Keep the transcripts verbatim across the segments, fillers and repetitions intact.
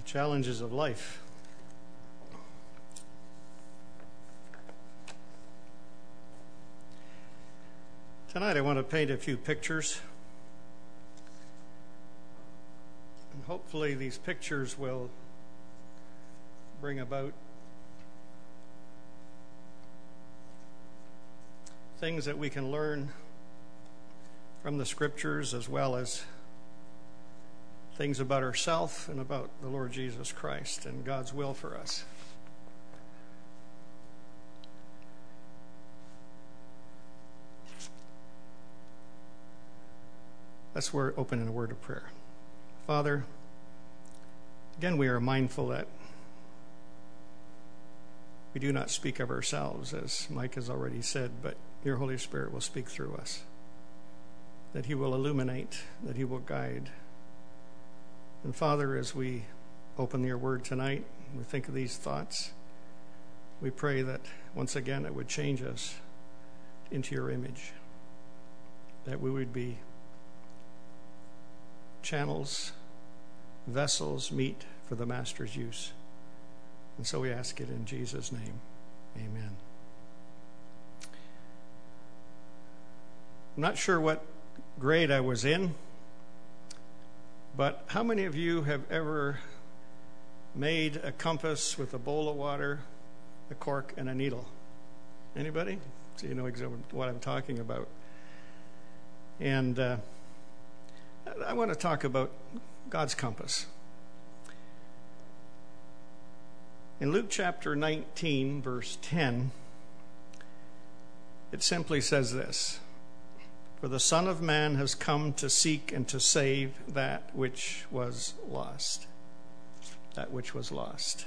Challenges of life. Tonight I want to paint a few pictures. And hopefully these pictures will bring about things that we can learn from the scriptures, as well as things about ourselves and about the Lord Jesus Christ and God's will for us. Let's open in a word of prayer. Father, again we are mindful that we do not speak of ourselves, as Mike has already said, but your Holy Spirit will speak through us, that he will illuminate, that he will guide. And Father, as we open your word tonight, we think of these thoughts, we pray that once again it would change us into your image, that we would be channels, vessels, meet for the Master's use. And so we ask it in Jesus' name. Amen. I'm not sure what grade I was in, but how many of you have ever made a compass with a bowl of water, a cork, and a needle? Anybody? So you know exactly what I'm talking about. And uh, I want to talk about God's compass. In Luke chapter nineteen, verse ten, it simply says this: "For the Son of Man has come to seek and to save that which was lost." That which was lost.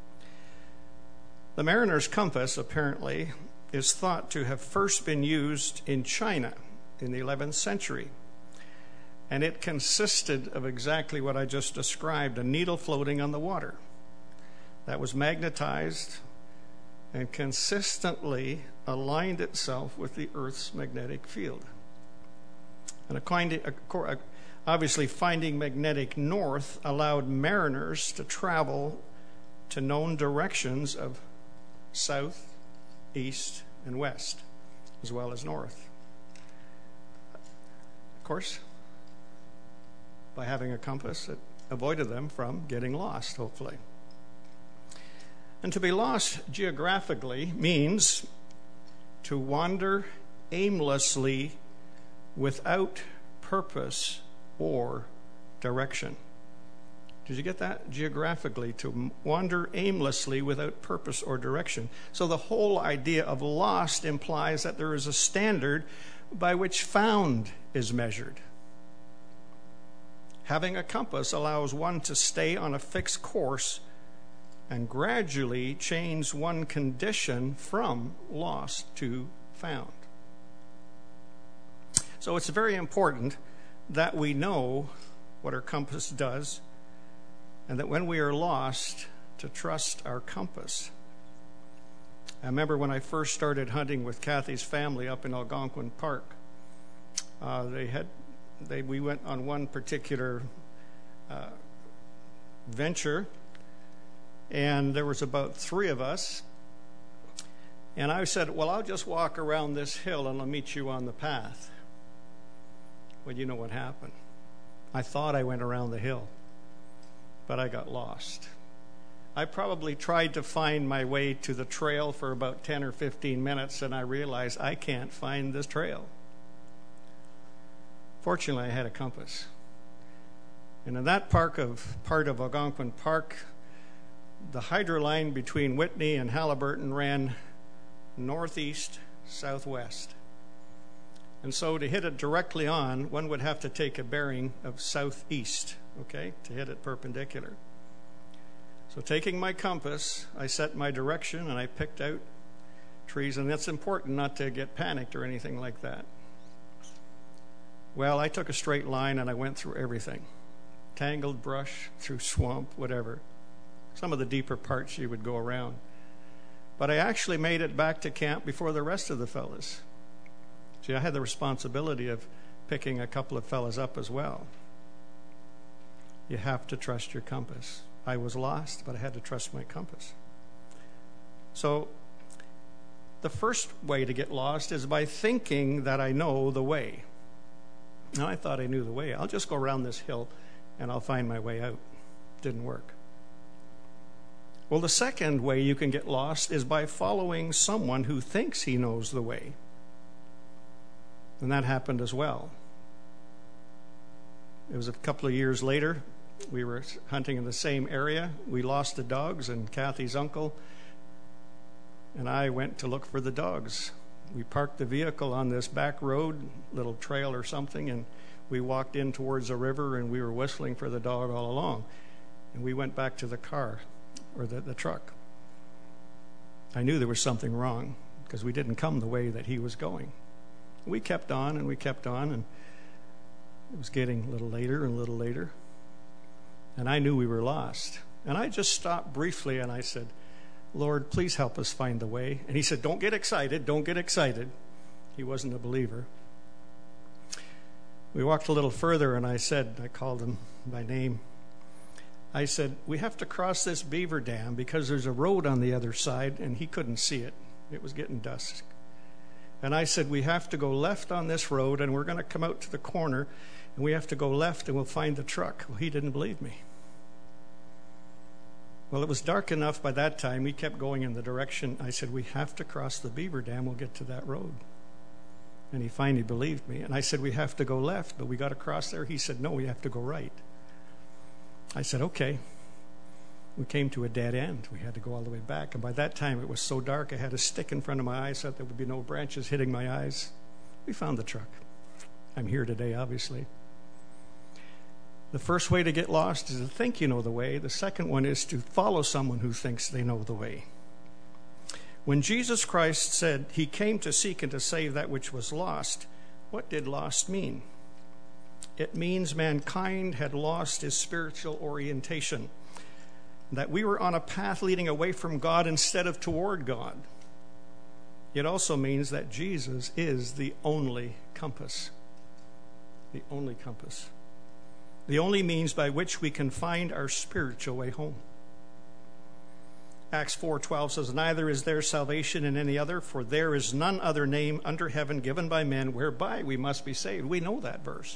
The mariner's compass, apparently, is thought to have first been used in China in the eleventh century. And it consisted of exactly what I just described, a needle floating on the water that was magnetized and consistently aligned itself with the Earth's magnetic field. And obviously, finding magnetic north allowed mariners to travel to known directions of south, east, and west, as well as north. Of course, by having a compass, it avoided them from getting lost, hopefully. And to be lost geographically means to wander aimlessly without purpose or direction. Did you get that? Geographically, to wander aimlessly without purpose or direction. So the whole idea of lost implies that there is a standard by which found is measured. Having a compass allows one to stay on a fixed course and gradually change one condition from lost to found. So it's very important that we know what our compass does, and that when we are lost, to trust our compass. I remember when I first started hunting with Kathy's family up in Algonquin Park, uh, they had They, we went on one particular uh, venture, and there was about three of us. And I said, well, I'll just walk around this hill and I'll meet you on the path. Well, you know what happened. I thought I went around the hill, but I got lost. I probably tried to find my way to the trail for about ten or fifteen minutes, and I realized I can't find this trail. Fortunately, I had a compass. And in that park of, part of Algonquin Park, the hydro line between Whitney and Halliburton ran northeast, southwest. And so to hit it directly on, one would have to take a bearing of southeast, okay, to hit it perpendicular. So taking my compass, I set my direction and I picked out trees, and that's important not to get panicked or anything like that. Well, I took a straight line and I went through everything. Tangled brush, through swamp, whatever. Some of the deeper parts you would go around. But I actually made it back to camp before the rest of the fellas. See, I had the responsibility of picking a couple of fellas up as well. You have to trust your compass. I was lost, but I had to trust my compass. So the first way to get lost is by thinking that I know the way. Now, I thought I knew the way. I'll just go around this hill and I'll find my way out. Didn't work. Well, the second way you can get lost is by following someone who thinks he knows the way. And that happened as well. It was a couple of years later. We were hunting in the same area. We lost the dogs, and Kathy's uncle and I went to look for the dogs. We parked the vehicle on this back road, little trail or something, and we walked in towards the river, and we were whistling for the dog all along. And we went back to the car, or the, the truck. I knew there was something wrong because we didn't come the way that he was going. We kept on and we kept on, and it was getting a little later and a little later. And I knew we were lost. And I just stopped briefly and I said, Lord, please help us find the way. And he said, don't get excited, don't get excited. He wasn't a believer. We walked a little further and I said, I called him by name. I said, we have to cross this beaver dam because there's a road on the other side, and he couldn't see it. It was getting dusk. And I said, we have to go left on this road, and we're going to come out to the corner, and we have to go left, and we'll find the truck. Well, he didn't believe me. Well, it was dark enough by that time. We kept going in the direction. I said, we have to cross the beaver dam. We'll get to that road. And he finally believed me. And I said, we have to go left, but we got to cross there. He said, no, we have to go right. I said, okay. We came to a dead end. We had to go all the way back. And by that time, it was so dark, I had a stick in front of my eyes so that there would be no branches hitting my eyes. We found the truck. I'm here today, obviously. The first way to get lost is to think you know the way. The second one is to follow someone who thinks they know the way. When Jesus Christ said he came to seek and to save that which was lost, what did lost mean? It means mankind had lost his spiritual orientation, that we were on a path leading away from God instead of toward God. It also means that Jesus is the only compass, the only compass, the only means by which we can find our spiritual way home. Acts four twelve says, neither is there salvation in any other, for there is none other name under heaven given by men whereby we must be saved. We know that verse.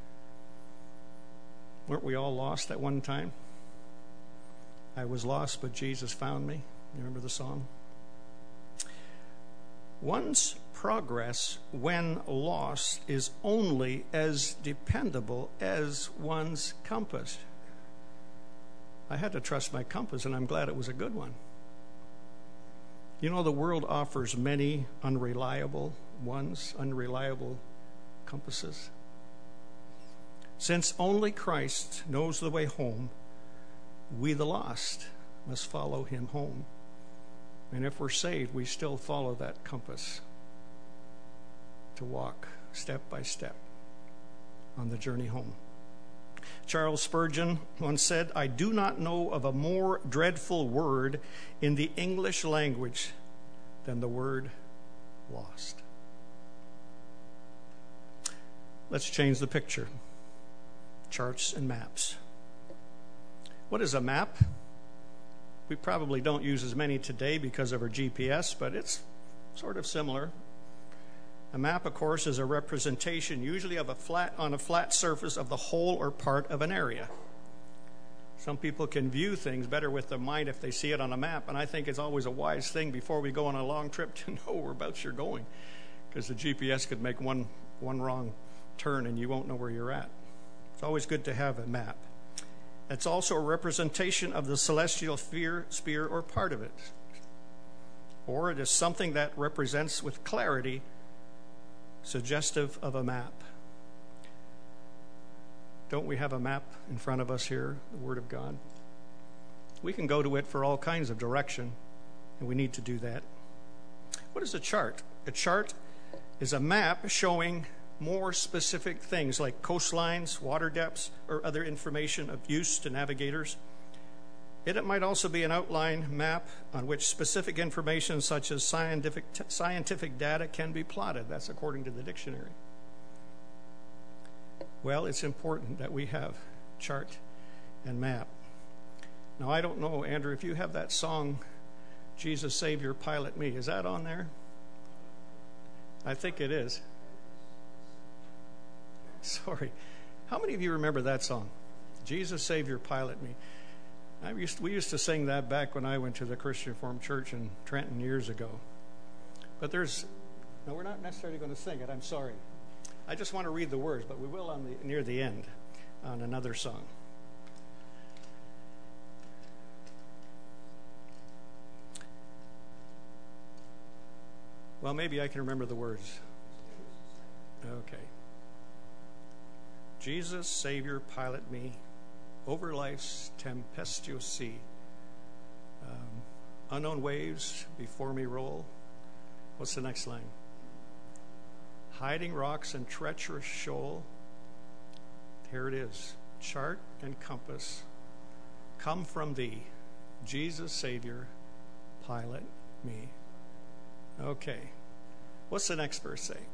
Weren't we all lost at one time? I was lost, but Jesus found me. You remember the song? One's progress when lost is only as dependable as one's compass. I had to trust my compass, and I'm glad it was a good one. You know, the world offers many unreliable ones, unreliable compasses. Since only Christ knows the way home, we the lost must follow him home. And if we're saved, we still follow that compass to walk step by step on the journey home. Charles Spurgeon once said, I do not know of a more dreadful word in the English language than the word lost. Let's change the picture. Charts and maps. What is a map? We probably don't use as many today because of our G P S, but it's sort of similar. A map, of course, is a representation, usually of a flat on a flat surface of the whole or part of an area. Some people can view things better with their mind if they see it on a map, and I think it's always a wise thing before we go on a long trip to know whereabouts you're going, because the G P S could make one one wrong turn and you won't know where you're at. It's always good to have a map. It's also a representation of the celestial sphere, sphere or part of it. Or it is something that represents with clarity, suggestive of a map. Don't we have a map in front of us here, the Word of God? We can go to it for all kinds of direction, and we need to do that. What is a chart? A chart is a map showing more specific things like coastlines, water depths, or other information of use to navigators. It, it might also be an outline map on which specific information such as scientific, t- scientific data can be plotted. That's according to the dictionary. Well, it's important that we have chart and map. Now, I don't know, Andrew, if you have that song, Jesus, Savior, Pilot Me. Is that on there? I think it is. Sorry. How many of you remember that song? Jesus, Savior, Pilot Me. I used to, we used to sing that back when I went to the Christian Reformed Church in Trenton years ago. But there's, no, we're not necessarily going to sing it. I'm sorry. I just want to read the words, but we will on the near the end on another song. Well, maybe I can remember the words. Okay. Jesus, Savior, pilot me over life's tempestuous sea. Um, unknown waves before me roll. What's the next line? Hiding rocks and treacherous shoal. Here it is. Chart and compass come from thee. Jesus, Savior, pilot me. Okay. What's the next verse say?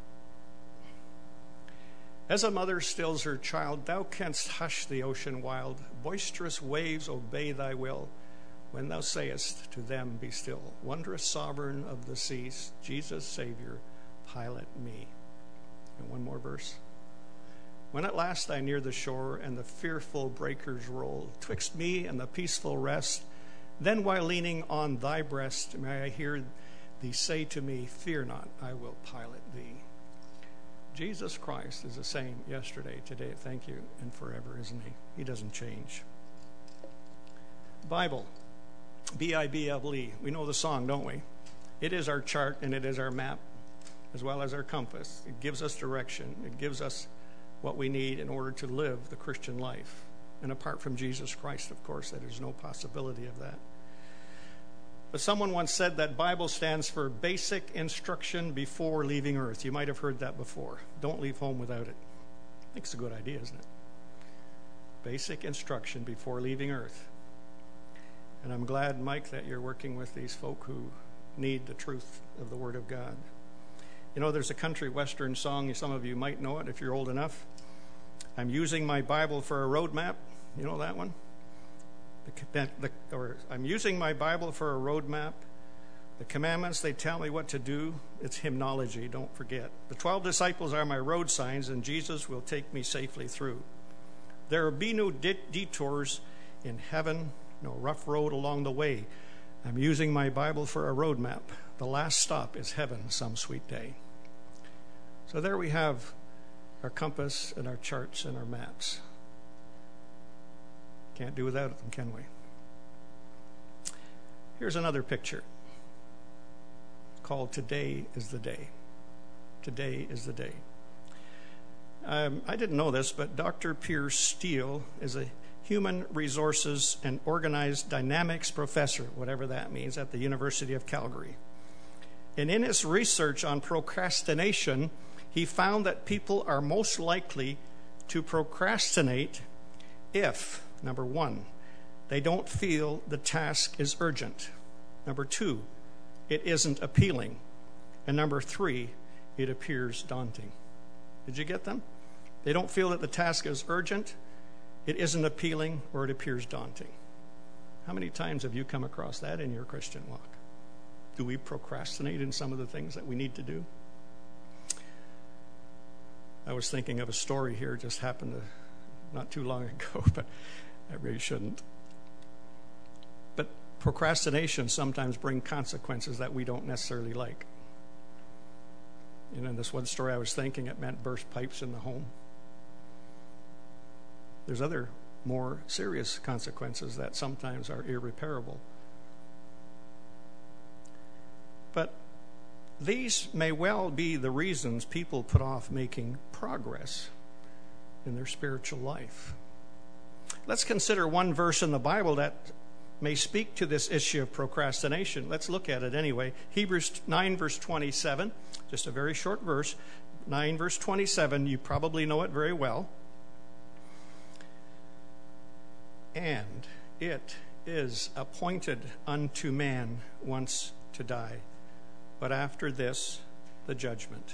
As a mother stills her child, thou canst hush the ocean wild. Boisterous waves obey thy will. When thou sayest to them, be still. Wondrous sovereign of the seas, Jesus, Savior, pilot me. And one more verse. When at last I near the shore, and the fearful breakers roll, twixt me and the peaceful rest, then while leaning on thy breast, may I hear thee say to me, fear not, I will pilot thee. Jesus Christ is the same yesterday, today, thank you, and forever, isn't he? He doesn't change. Bible, B I B L E. We know the song, don't we? It is our chart and it is our map, as well as our compass. It gives us direction. It gives us what we need in order to live the Christian life. And apart from Jesus Christ, of course, there's no possibility of that. But someone once said that Bible stands for basic instruction before leaving earth. You might have heard that before. Don't leave home without it. I think it's a good idea, isn't it? Basic instruction before leaving earth. And I'm glad, Mike, that you're working with these folk who need the truth of the Word of God. You know, there's a country western song, some of you might know it if you're old enough. I'm using my Bible for a road map. You know that one? The, the, or I'm using my Bible for a road map. The commandments, they tell me what to do. It's hymnology, don't forget. The twelve disciples are my road signs, and Jesus will take me safely through. There will be no de- detours in heaven, no rough road along the way. I'm using my Bible for a road map. The last stop is heaven some sweet day. So there we have our compass and our charts and our maps. Can't do without them, can we? Here's another picture called Today is the Day. Today is the Day. Um, I didn't know this, but Doctor Piers Steele is a human resources and organized dynamics professor, whatever that means, at the University of Calgary. And in his research on procrastination, he found that people are most likely to procrastinate if, number one, they don't feel the task is urgent. Number two, it isn't appealing. And number three, it appears daunting. Did you get them? They don't feel that the task is urgent, it isn't appealing, or it appears daunting. How many times have you come across that in your Christian walk? Do we procrastinate in some of the things that we need to do? I was thinking of a story here, just happened to not too long ago, but I really shouldn't. But procrastination sometimes brings consequences that we don't necessarily like. And in this one story I was thinking, it meant burst pipes in the home. There's other more serious consequences that sometimes are irreparable. But these may well be the reasons people put off making progress in their spiritual life. Let's consider one verse in the Bible that may speak to this issue of procrastination. Let's look at it anyway. Hebrews nine, verse twenty-seven, just a very short verse. nine, verse twenty-seven, you probably know it very well. And it is appointed unto man once to die, but after this, the judgment.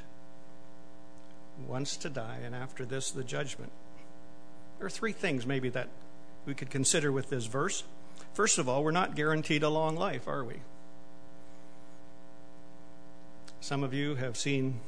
Once to die, and after this, the judgment. There are three things maybe that we could consider with this verse. First of all, we're not guaranteed a long life, are we? Some of you have seen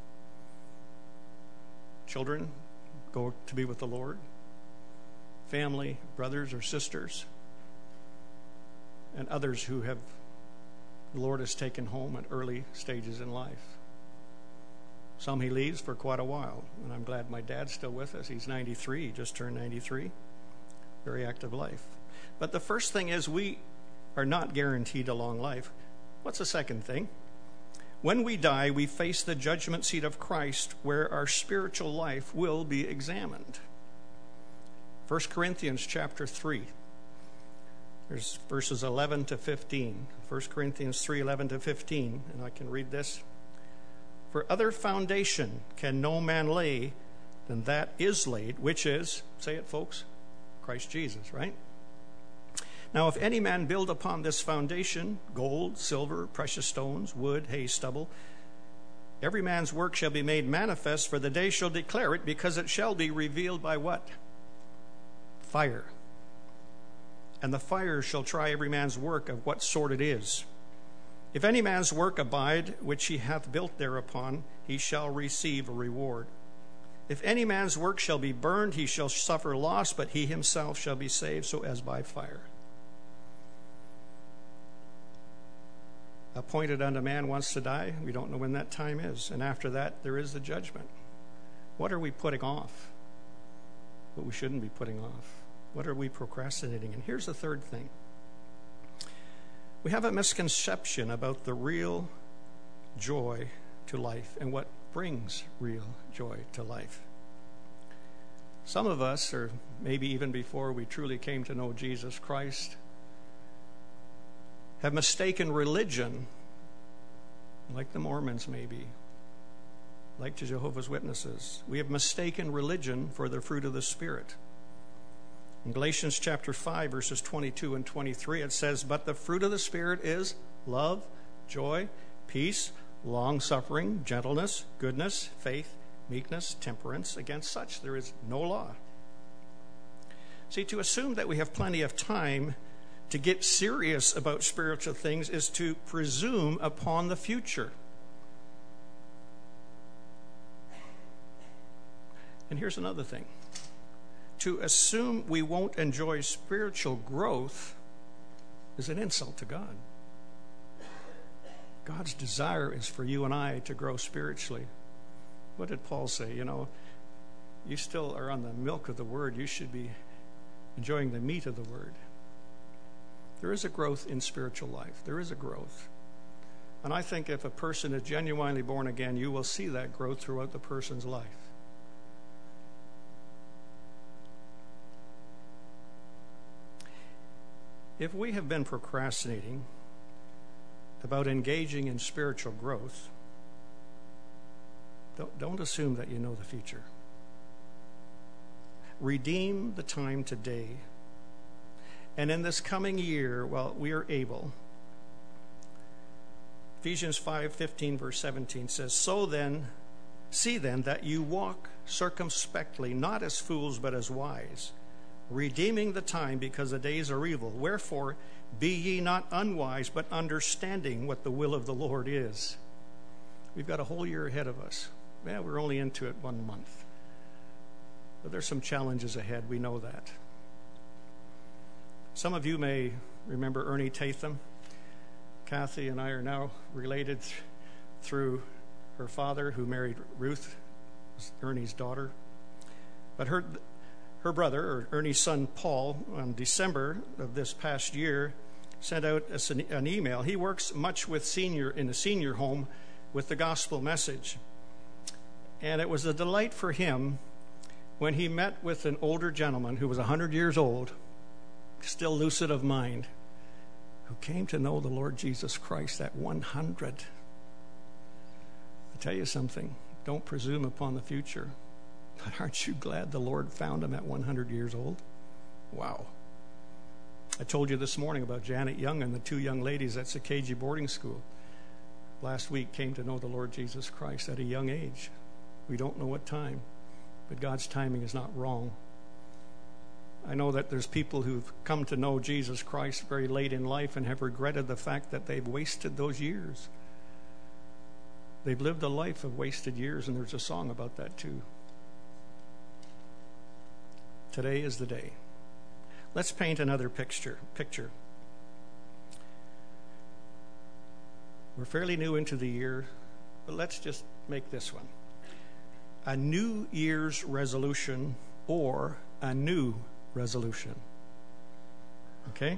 children go to be with the Lord, family, brothers or sisters, and others who have the Lord has taken home at early stages in life. Some he leaves for quite a while, and I'm glad my dad's still with us. He's ninety-three, he just turned ninety-three. Very active life. But the first thing is we are not guaranteed a long life. What's the second thing? When we die, we face the judgment seat of Christ, where our spiritual life will be examined. First Corinthians chapter three. There's verses eleven to fifteen. First Corinthians three, eleven to fifteen. And I can read this. For other foundation can no man lay than that is laid, which is, say it folks, Christ Jesus, right? Now if any man build upon this foundation, gold, silver, precious stones, wood, hay, stubble, every man's work shall be made manifest, for the day shall declare it, because it shall be revealed by what? Fire. And the fire shall try every man's work of what sort it is. If any man's work abide, which he hath built thereupon, he shall receive a reward. If any man's work shall be burned, he shall suffer loss, but he himself shall be saved, so as by fire. Appointed unto man once to die, we don't know when that time is. And after that, there is the judgment. What are we putting off? What we shouldn't be putting off? What are we procrastinating? And here's the third thing. We have a misconception about the real joy to life and what brings real joy to life. Some of us, or maybe even before we truly came to know Jesus Christ, have mistaken religion, like the Mormons maybe, like the Jehovah's Witnesses. We have mistaken religion for the fruit of the Spirit. In Galatians chapter five, verses twenty-two and twenty-three, it says, but the fruit of the Spirit is love, joy, peace, long-suffering, gentleness, goodness, faith, meekness, temperance. Against such there is no law. See, to assume that we have plenty of time to get serious about spiritual things is to presume upon the future. And here's another thing. To assume we won't enjoy spiritual growth is an insult to God. God's desire is for you and I to grow spiritually. What did Paul say? You know, you still are on the milk of the Word. You should be enjoying the meat of the Word. There is a growth in spiritual life. There is a growth. And I think if a person is genuinely born again, you will see that growth throughout the person's life. If we have been procrastinating about engaging in spiritual growth, don't, don't assume that you know the future. Redeem the time today. And in this coming year, while we are able, Ephesians five fifteen, verse seventeen says, So then, see then that you walk circumspectly, not as fools, but as wise, redeeming the time, because the days are evil. Wherefore, be ye not unwise, but understanding what the will of the Lord is. We've got a whole year ahead of us. Well, we're only into it one month. But there's some challenges ahead. We know that. Some of you may remember Ernie Tatham. Kathy and I are now related through her father, who married Ruth, Ernie's daughter. But her her brother, or Ernie's son Paul, on December of this past year, sent out an email. He works much with senior in a senior home with the gospel message. And it was a delight for him when he met with an older gentleman who was one hundred years old, still lucid of mind, who came to know the Lord Jesus Christ at one hundred. I tell you something, don't presume upon the future. But aren't you glad the Lord found him at one hundred years old? Wow. I told you this morning about Janet Young and the two young ladies at Sakagi Boarding School. Last week came to know the Lord Jesus Christ at a young age. We don't know what time, but God's timing is not wrong. I know that there's people who've come to know Jesus Christ very late in life and have regretted the fact that they've wasted those years. They've lived a life of wasted years, and there's a song about that too. Today is the day. Let's paint another picture. Picture. We're fairly new into the year, but let's just make this one. A New Year's resolution or a new resolution. Okay?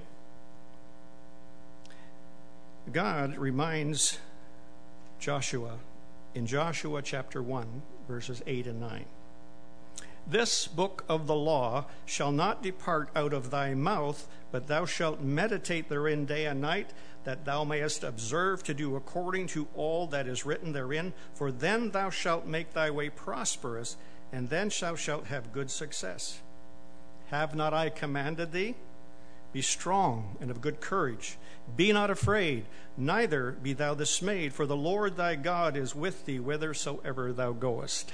God reminds Joshua in Joshua chapter one, verses eight and nine. This book of the law shall not depart out of thy mouth, but thou shalt meditate therein day and night, that thou mayest observe to do according to all that is written therein. For then thou shalt make thy way prosperous, and then thou shalt have good success. Have not I commanded thee? Be strong and of good courage. Be not afraid, neither be thou dismayed, for the Lord thy God is with thee whithersoever thou goest.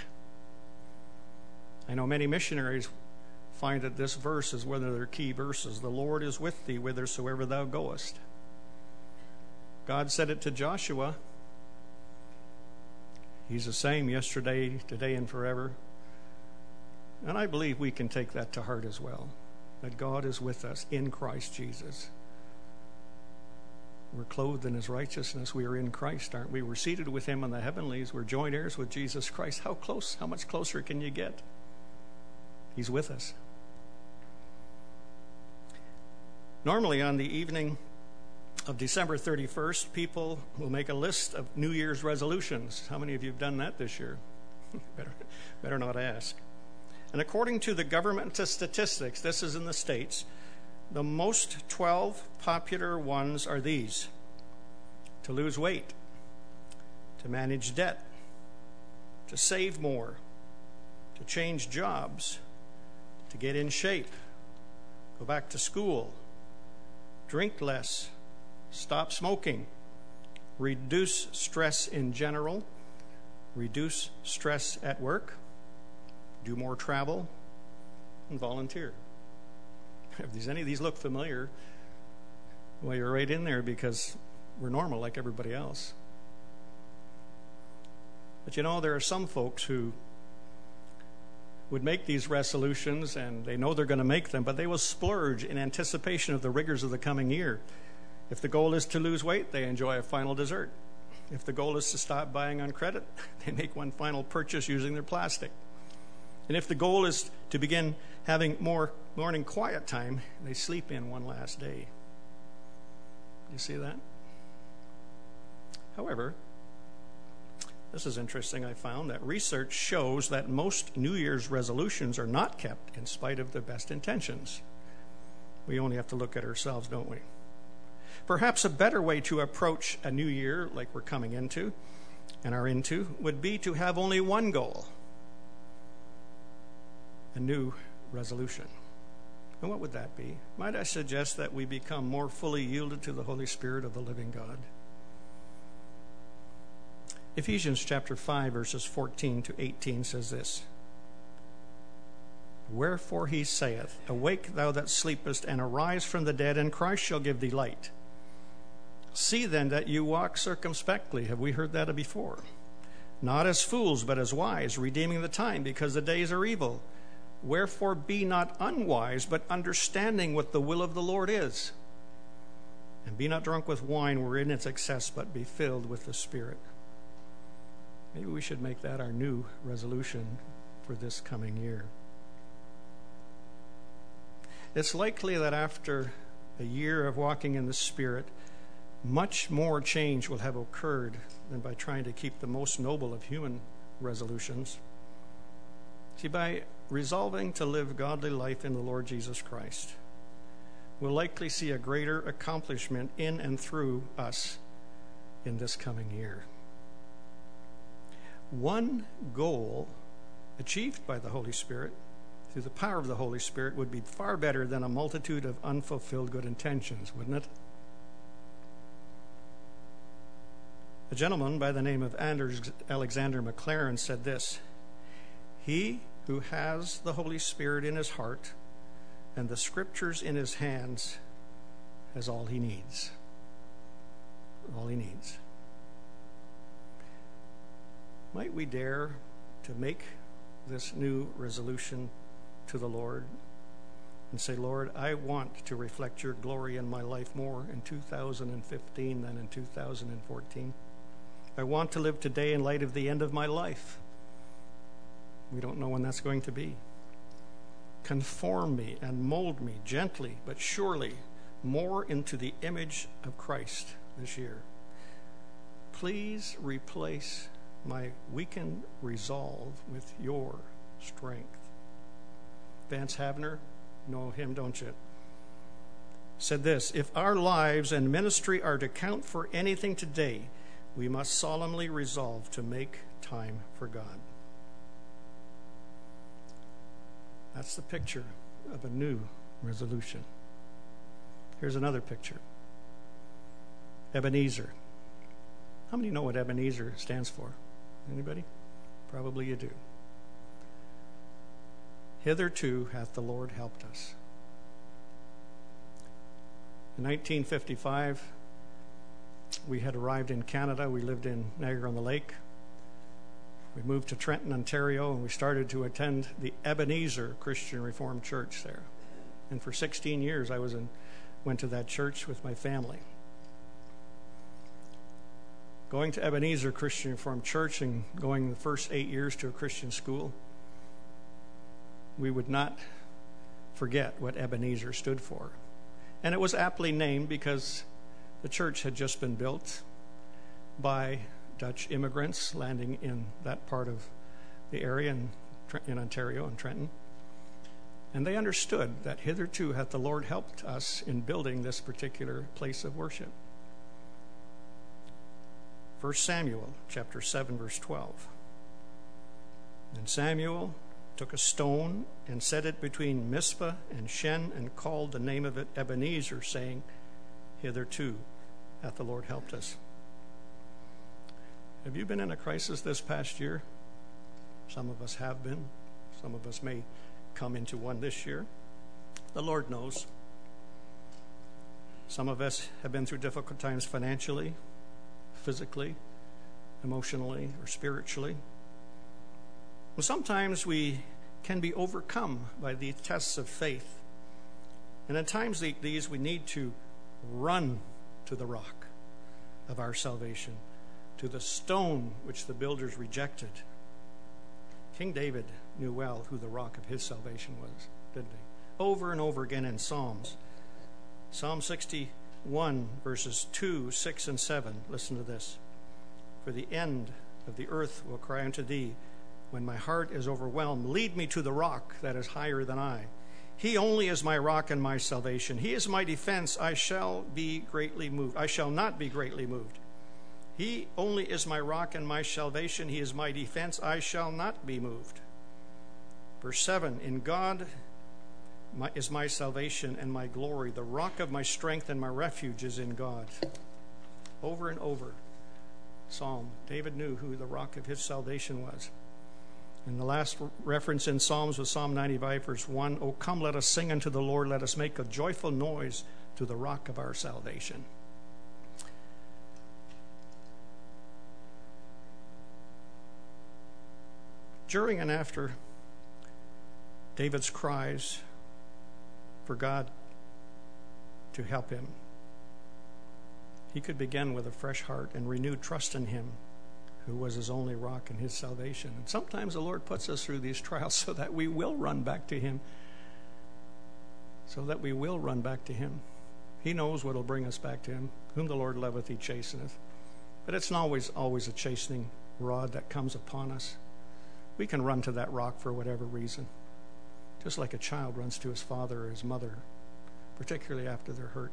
I know many missionaries find that this verse is one of their key verses. The Lord is with thee whithersoever thou goest. God said it to Joshua. He's the same yesterday, today, and forever. And I believe we can take that to heart as well, that God is with us in Christ Jesus. We're clothed in his righteousness. We are in Christ, aren't we? We're seated with him in the heavenlies. We're joint heirs with Jesus Christ. How close, how much closer can you get? He's with us. Normally on the evening of December thirty-first, people will make a list of New Year's resolutions. How many of you have done that this year? better, better not ask. And according to the government statistics, this is in the States, the most twelve popular ones are these: to lose weight, to manage debt, to save more, to change jobs, to get in shape, go back to school, drink less, stop smoking, reduce stress in general, reduce stress at work, do more travel, and volunteer. If there's any of these look familiar, well, you're right in there, because we're normal like everybody else. But you know, there are some folks who would make these resolutions, and they know they're going to make them, but they will splurge in anticipation of the rigors of the coming year. If the goal is to lose weight, they enjoy a final dessert. If the goal is to stop buying on credit, they make one final purchase using their plastic. And if the goal is to begin having more morning quiet time, they sleep in one last day. You see that? However, this is interesting, I found that research shows that most New Year's resolutions are not kept in spite of their best intentions. We only have to look at ourselves, don't we? Perhaps a better way to approach a new year, like we're coming into and are into, would be to have only one goal: a new resolution. And what would that be? Might I suggest that we become more fully yielded to the Holy Spirit of the living God? Ephesians chapter five, verses fourteen to eighteen says this: Wherefore he saith, Awake thou that sleepest, and arise from the dead, and Christ shall give thee light. See then that you walk circumspectly. Have we heard that before? Not as fools, but as wise, redeeming the time, because the days are evil. Wherefore be not unwise, but understanding what the will of the Lord is. And be not drunk with wine wherein is excess, but be filled with the Spirit. Maybe we should make that our new resolution for this coming year. It's likely that after a year of walking in the Spirit, much more change will have occurred than by trying to keep the most noble of human resolutions. See, by resolving to live godly life in the Lord Jesus Christ, we'll likely see a greater accomplishment in and through us in this coming year. One goal achieved by the Holy Spirit through the power of the Holy Spirit would be far better than a multitude of unfulfilled good intentions, wouldn't it? A gentleman by the name of Anders Alexander McLaren said this: He who has the Holy Spirit in his heart and the scriptures in his hands has all he needs. All he needs. Might we dare to make this new resolution to the Lord and say, Lord, I want to reflect your glory in my life more in two thousand fifteen than in two thousand fourteen. I want to live today in light of the end of my life. We don't know when that's going to be. Conform me and mold me gently but surely more into the image of Christ this year. Please replace my weakened resolve with your strength. Vance Havner, know him, don't you? Said this: if our lives and ministry are to count for anything today, we must solemnly resolve to make time for God. That's the picture of a new resolution. Here's another picture. Ebenezer. How many know what Ebenezer stands for? Anybody? Probably you do. Hitherto hath the Lord helped us. In nineteen fifty-five, we had arrived in Canada. We lived in Niagara-on-the-Lake. We moved to Trenton, Ontario, and we started to attend the Ebenezer Christian Reformed Church there. And for sixteen years, I was in, went to that church with my family. Going to Ebenezer Christian Reformed Church and going the first eight years to a Christian school, we would not forget what Ebenezer stood for. And it was aptly named because the church had just been built by Dutch immigrants landing in that part of the area in, in Ontario and Trenton. And they understood that hitherto hath the Lord helped us in building this particular place of worship. First Samuel chapter seven, verse twelve. And Samuel took a stone and set it between Mizpah and Shen and called the name of it Ebenezer, saying, hitherto hath the Lord helped us. Have you been in a crisis this past year? Some of us have been. Some of us may come into one this year. The Lord knows. Some of us have been through difficult times financially, physically, emotionally, or spiritually. Well, sometimes we can be overcome by the tests of faith. And at times like these, we need to run to the rock of our salvation, to the stone which the builders rejected. King David knew well who the rock of his salvation was, didn't he? Over and over again in Psalms. Psalm sixty-one, verses two, six, and seven. Listen to this. For the end of the earth will cry unto thee, when my heart is overwhelmed. Lead me to the rock that is higher than I. He only is my rock and my salvation. He is my defense. I shall be greatly moved. I shall not be greatly moved. He only is my rock and my salvation. He is my defense. I shall not be moved. Verse seven, in God my, is my salvation and my glory. The rock of my strength and my refuge is in God. Over and over, Psalm. David knew who the rock of his salvation was. And the last reference in Psalms was Psalm ninety-five, verse one. Oh, come, let us sing unto the Lord. Let us make a joyful noise to the rock of our salvation. During and after David's cries for God to help him, he could begin with a fresh heart and renewed trust in him, who was his only rock and his salvation. And sometimes the Lord puts us through these trials so that we will run back to him. So that we will run back to him. He knows what will bring us back to him. Whom the Lord loveth, he chasteneth. But it's not always, always a chastening rod that comes upon us. We can run to that rock for whatever reason. Just like a child runs to his father or his mother, particularly after they're hurt.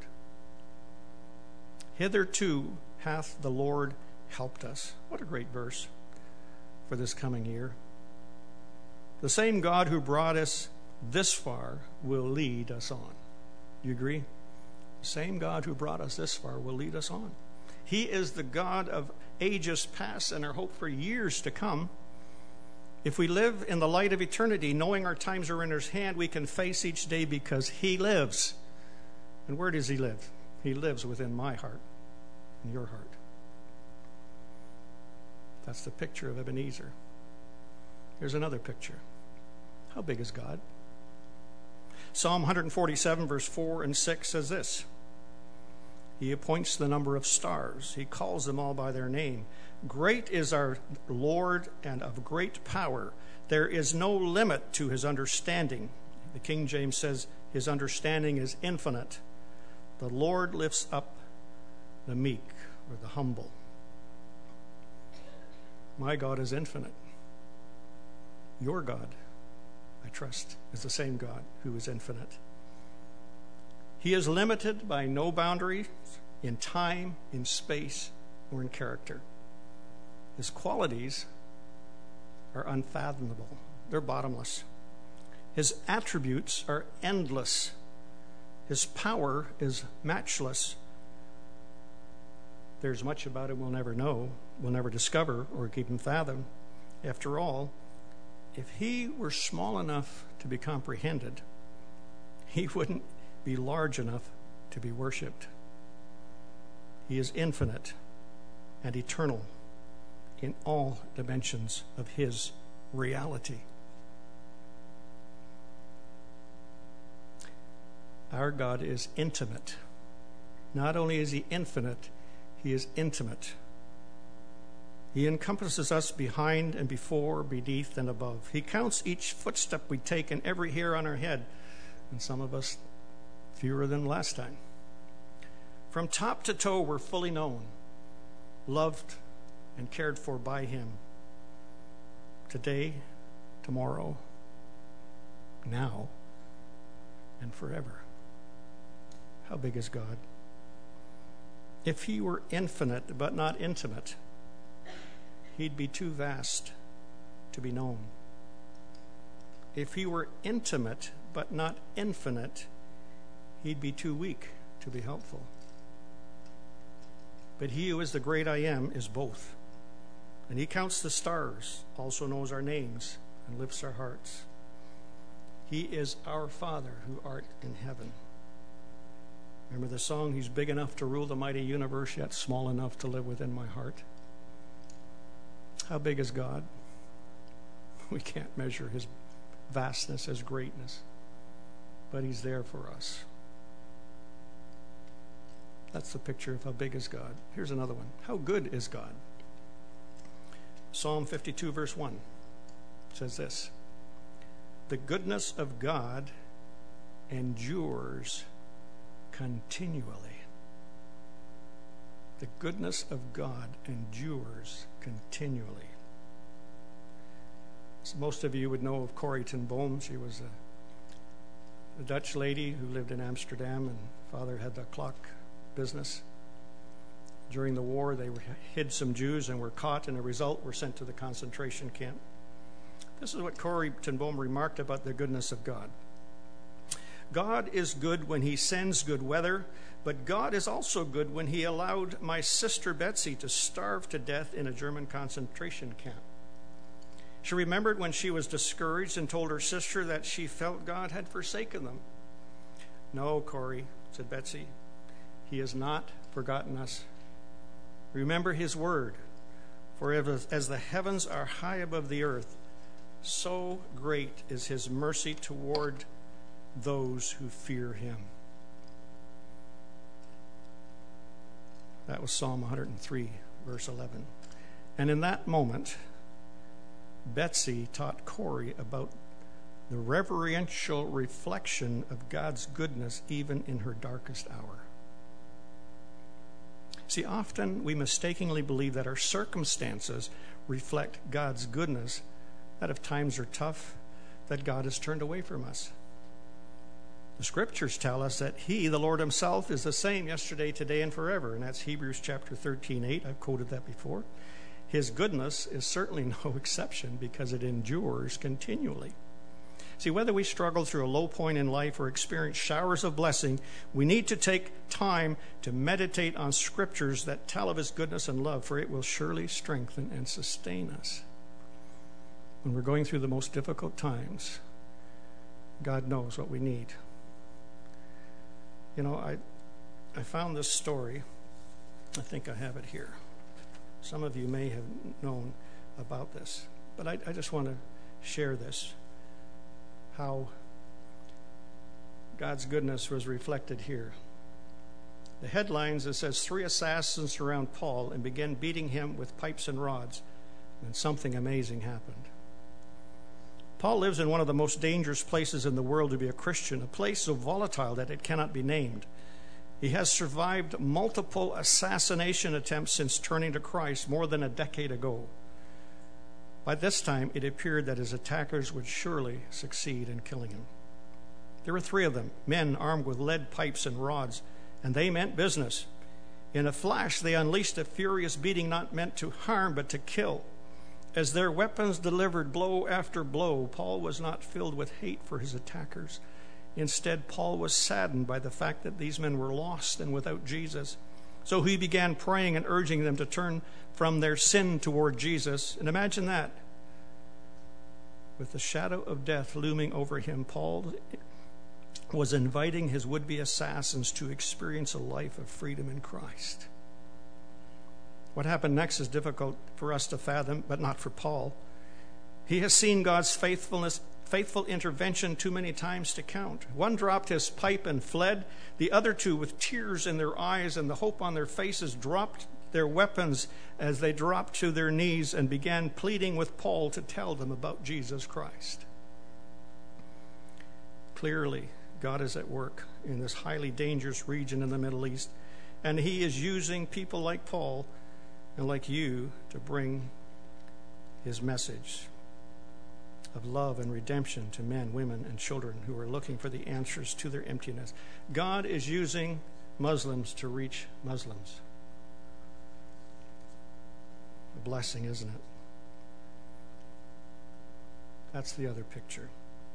Hitherto hath the Lord helped us. What a great verse for this coming year. The same God who brought us this far will lead us on. You agree? The same God who brought us this far will lead us on. He is the God of ages past and our hope for years to come. If we live in the light of eternity, knowing our times are in his hand, we can face each day because he lives. And where does he live? He lives within my heart and your heart. That's the picture of Ebenezer. Here's another picture. How big is God? Psalm one forty-seven, verse four and six says this. He appoints the number of stars. He calls them all by their name. Great is our Lord and of great power. There is no limit to his understanding. The King James says his understanding is infinite. The Lord lifts up the meek or the humble. My God is infinite. Your God, I trust, is the same God who is infinite. He is limited by no boundaries in time, in space, or in character. His qualities are unfathomable. They're bottomless. His attributes are endless. His power is matchless. There's much about him we'll never know, we'll never discover, or even fathom. After all, if he were small enough to be comprehended, he wouldn't be large enough to be worshipped. He is infinite and eternal in all dimensions of his reality. Our God is intimate. Not only is he infinite, he is intimate. He encompasses us behind and before, beneath and above. He counts each footstep we take and every hair on our head, and some of us fewer than last time. From top to toe, we're fully known, loved, and cared for by him. Today, tomorrow, now, and forever. How big is God? If he were infinite but not intimate, he'd be too vast to be known. If he were intimate but not infinite, he'd be too weak to be helpful. But he who is the great I am is both. And he counts the stars, also knows our names, and lifts our hearts. He is our Father who art in heaven. Remember the song, he's big enough to rule the mighty universe, yet small enough to live within my heart. How big is God? We can't measure his vastness, his greatness, but he's there for us. That's the picture of how big is God. Here's another one. How good is God? Psalm fifty-two, verse one says this. The goodness of God endures continually. The goodness of God endures continually. So most of you would know of Corrie ten Boom. She was a, a Dutch lady who lived in Amsterdam, and father had the clock business. During the war, they hid some Jews and were caught, and as a result were sent to the concentration camp. This is what Corrie ten Boom remarked about the goodness of God. God is good when he sends good weather, but God is also good when he allowed my sister Betsy to starve to death in a German concentration camp. She remembered when she was discouraged and told her sister that she felt God had forsaken them. No, Corrie, said Betsy, he has not forgotten us. Remember his word, for as the heavens are high above the earth, so great is his mercy toward those who fear him. That was Psalm one hundred three, verse eleven. And in that moment, Betsy taught Corrie about the reverential reflection of God's goodness even in her darkest hour. See, often we mistakenly believe that our circumstances reflect God's goodness, that if times are tough, that God has turned away from us. The scriptures tell us that he, the Lord himself, is the same yesterday, today, and forever. And that's Hebrews chapter thirteen, eight. I've quoted that before. His goodness is certainly no exception because it endures continually. See, whether we struggle through a low point in life or experience showers of blessing, we need to take time to meditate on scriptures that tell of his goodness and love, for it will surely strengthen and sustain us. when we're going through the most difficult times, God knows what we need. You know, I I found this story. I think I have it here. Some of you may have known about this, but I, I just want to share this, how God's goodness was reflected here. The headlines, it says, three assassins surround Paul and begin beating him with pipes and rods, and something amazing happened. Paul lives in one of the most dangerous places in the world to be a Christian, a place so volatile that it cannot be named. He has survived multiple assassination attempts since turning to Christ more than a decade ago. By this time, it appeared that his attackers would surely succeed in killing him. There were three of them, men armed with lead pipes and rods, and they meant business. In a flash, they unleashed a furious beating not meant to harm but to kill. As their weapons delivered blow after blow, Paul was not filled with hate for his attackers. Instead, Paul was saddened by the fact that these men were lost and without Jesus. So he began praying and urging them to turn from their sin toward Jesus. And imagine that. With the shadow of death looming over him, Paul was inviting his would-be assassins to experience a life of freedom in Christ. What happened next is difficult for us to fathom, but not for Paul. He has seen God's faithfulness, faithful intervention too many times to count. One dropped his pipe and fled. The other two, with tears in their eyes and the hope on their faces, dropped their weapons as they dropped to their knees and began pleading with Paul to tell them about Jesus Christ. Clearly, God is at work in this highly dangerous region in the Middle East, and he is using people like Paul and like you to bring his message of love and redemption to men, women, and children who are looking for the answers to their emptiness. God is using Muslims to reach Muslims. A blessing, isn't it? That's the other picture.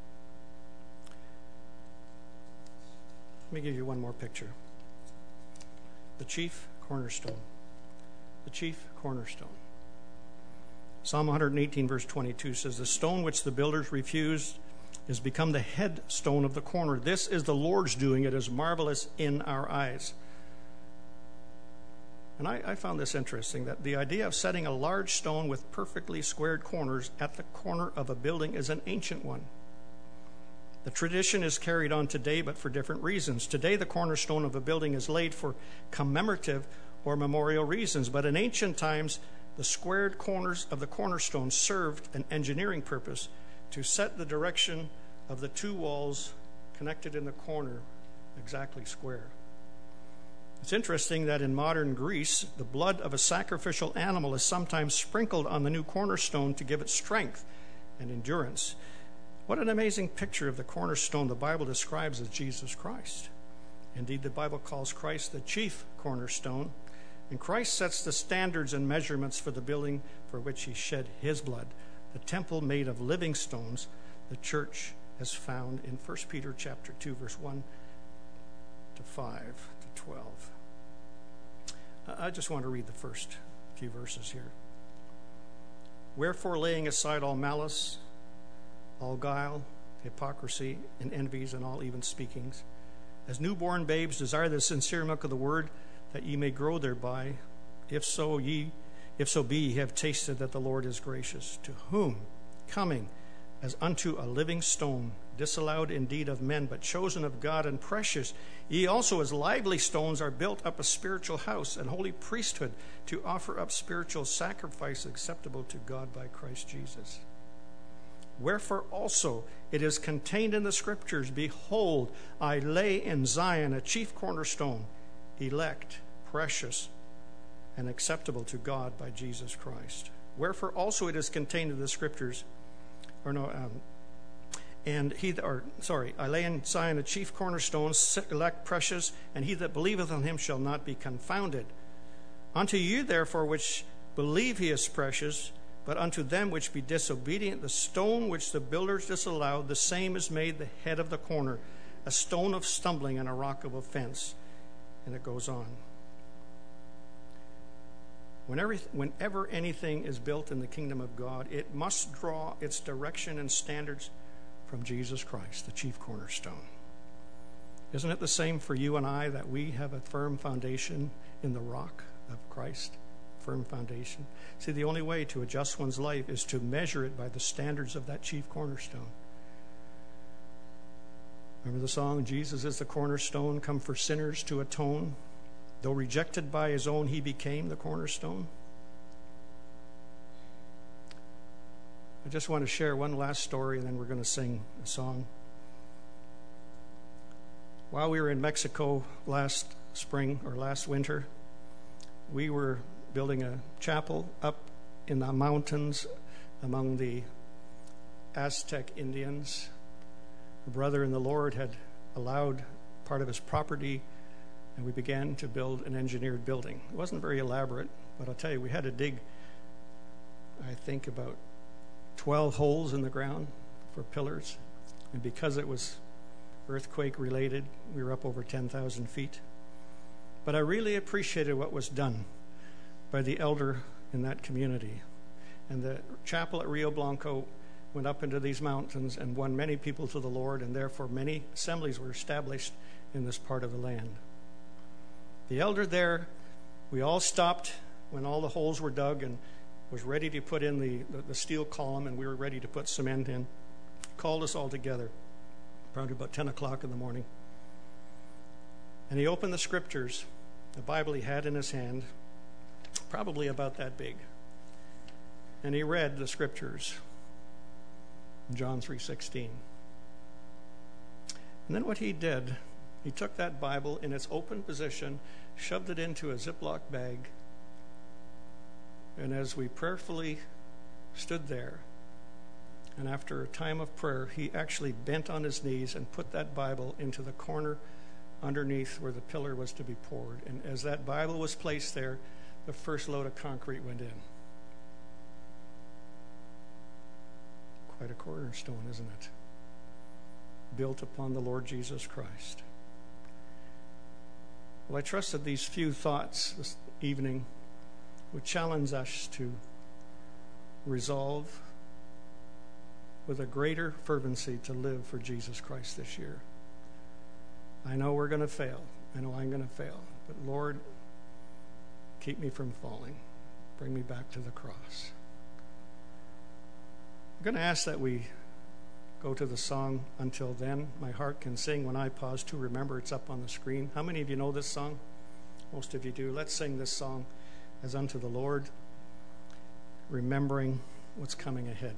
Let me give you one more picture. The chief cornerstone. The chief cornerstone. Psalm one eighteen verse twenty-two says, the stone which the builders refused is become the headstone of the corner. This is the Lord's doing. It is marvelous in our eyes. And I, I found this interesting, that the idea of setting a large stone with perfectly squared corners at the corner of a building is an ancient one. The tradition is carried on today, but for different reasons. Today, the cornerstone of a building is laid for commemorative or memorial reasons, but in ancient times, the squared corners of the cornerstone served an engineering purpose to set the direction of the two walls connected in the corner exactly square. It's interesting that in modern Greece, the blood of a sacrificial animal is sometimes sprinkled on the new cornerstone to give it strength and endurance. What an amazing picture of the cornerstone the Bible describes as Jesus Christ. Indeed, the Bible calls Christ the chief cornerstone, and Christ sets the standards and measurements for the building for which he shed his blood, the temple made of living stones the church has found in First Peter chapter two, verse one to five to twelve. I just want to read the first few verses here. Wherefore, laying aside all malice, all guile, hypocrisy, and envies, and all even speakings, as newborn babes desire the sincere milk of the word, that ye may grow thereby. If so ye, if so be ye have tasted that the Lord is gracious, to whom, coming as unto a living stone, disallowed indeed of men, but chosen of God and precious, ye also as lively stones are built up a spiritual house and holy priesthood, to offer up spiritual sacrifice acceptable to God by Christ Jesus. Wherefore also it is contained in the Scriptures, behold, I lay in Zion a chief cornerstone, elect, precious, and acceptable to God by Jesus Christ. Wherefore also it is contained in the Scriptures, or no, um, and he that, or sorry, I lay in Zion a chief cornerstone, elect, precious, and he that believeth on him shall not be confounded. Unto you therefore which believe he is precious, but unto them which be disobedient, the stone which the builders disallowed, the same is made the head of the corner, a stone of stumbling and a rock of offense. And it goes on. Whenever, whenever anything is built in the kingdom of God, it must draw its direction and standards from Jesus Christ, the chief cornerstone. Isn't it the same for you and I, that we have a firm foundation in the rock of Christ? Firm foundation. See, the only way to adjust one's life is to measure it by the standards of that chief cornerstone. Remember the song, Jesus is the cornerstone, come for sinners to atone. Though rejected by his own, he became the cornerstone. I just want to share one last story, and then we're going to sing a song. While we were in Mexico last spring or last winter, we were building a chapel up in the mountains among the Aztec Indians. A brother in the Lord had allowed part of his property, and we began to build an engineered building. It wasn't very elaborate, but I'll tell you, we had to dig, I think, about twelve holes in the ground for pillars. And because it was earthquake related, we were up over ten thousand feet. But I really appreciated what was done by the elder in that community. And the chapel at Rio Blanco went up into these mountains and won many people to the Lord, and therefore many assemblies were established in this part of the land. The elder there, we all stopped when all the holes were dug and was ready to put in the, the, the steel column, and we were ready to put cement in. He called us all together, probably about ten o'clock in the morning. And he opened the scriptures, the Bible he had in his hand, probably about that big. And he read the scriptures, John three sixteen. And then what he did, he took that Bible in its open position, shoved it into a Ziploc bag, and as we prayerfully stood there, and after a time of prayer, he actually bent on his knees and put that Bible into the corner underneath where the pillar was to be poured. And as that Bible was placed there, the first load of concrete went in. Quite a cornerstone, isn't it? Built upon the Lord Jesus Christ. Well, I trust that these few thoughts this evening would challenge us to resolve with a greater fervency to live for Jesus Christ this year. I know we're going to fail. I know I'm going to fail. But Lord, keep me from falling. Bring me back to the cross. I'm going to ask that we go to the song Until Then. My heart can sing when I pause to remember. It's up on the screen. How many of you know this song? Most of you do. Let's sing this song as unto the Lord, remembering what's coming ahead.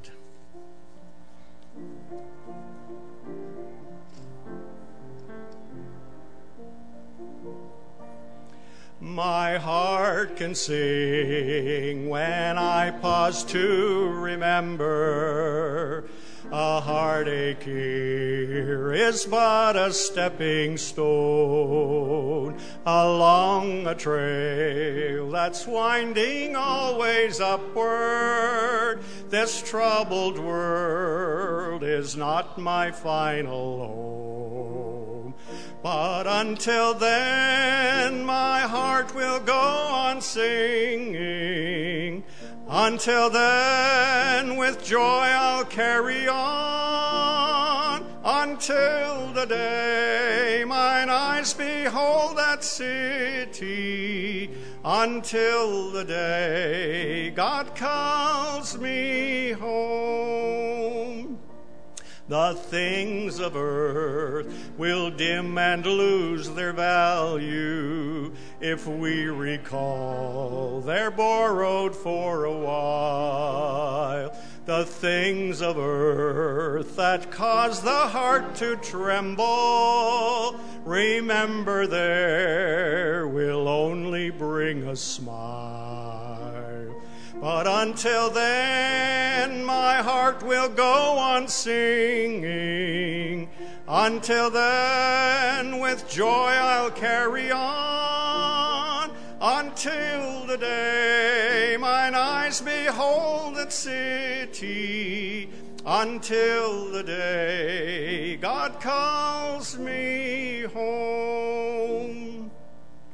My heart can sing when I pause to remember. A heartache here is but a stepping stone along a trail that's winding always upward. This troubled world is not my final home. But until then, my heart will go on singing. Until then, with joy I'll carry on. Until the day mine eyes behold that city. Until the day God calls me home. The things of earth will dim and lose their value if we recall they're borrowed for a while. The things of earth that cause the heart to tremble, remember there will only bring a smile. But until then, my heart will go on singing. Until then, with joy I'll carry on. Until the day mine eyes behold that city. Until the day God calls me home.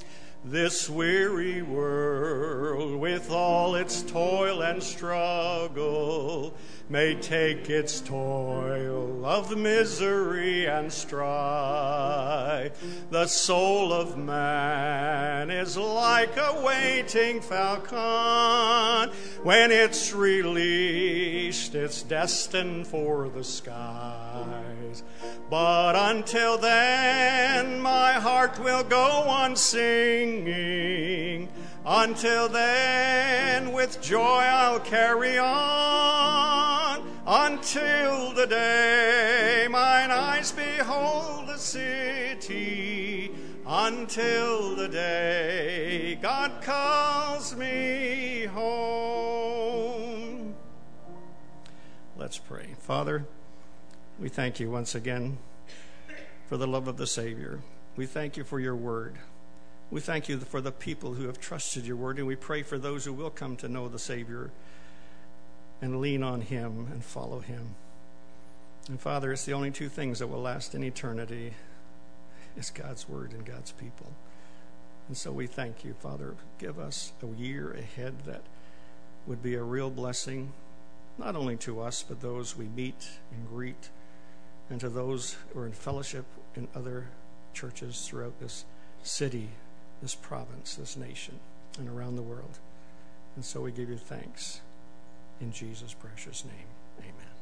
This weary world, with all its toil and struggle, may take its toil of misery and strife. The soul of man is like a waiting falcon. When it's released, it's destined for the skies. But until then, my heart will go on singing. Until then, with joy I'll carry on. Until the day mine eyes behold the city. Until the day God calls me home. Let's pray. Father, we thank you once again for the love of the Savior. We thank you for your word. We thank you for the people who have trusted your word, and we pray for those who will come to know the Savior and lean on him and follow him. And Father, it's the only two things that will last in eternity. It's God's word and God's people. And so we thank you, Father. Give us a year ahead that would be a real blessing, not only to us, but those we meet and greet, and to those who are in fellowship in other churches throughout this city, this province, this nation, and around the world. And so we give you thanks in Jesus' precious name. Amen.